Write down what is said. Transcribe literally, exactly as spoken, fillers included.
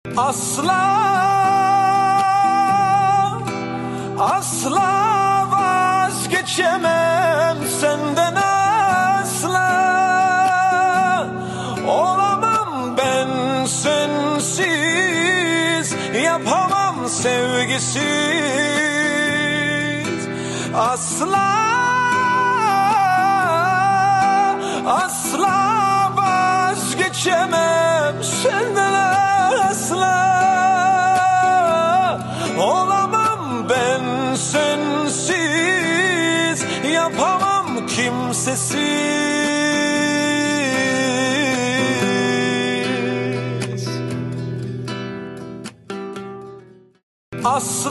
Asla, asla vazgeçemem senden, asla olamam ben sensiz, yapamam sevgisiz. Asla, asla vazgeçemem senden, asla olamam ben sensiz, yapamam kimsesiz. Asla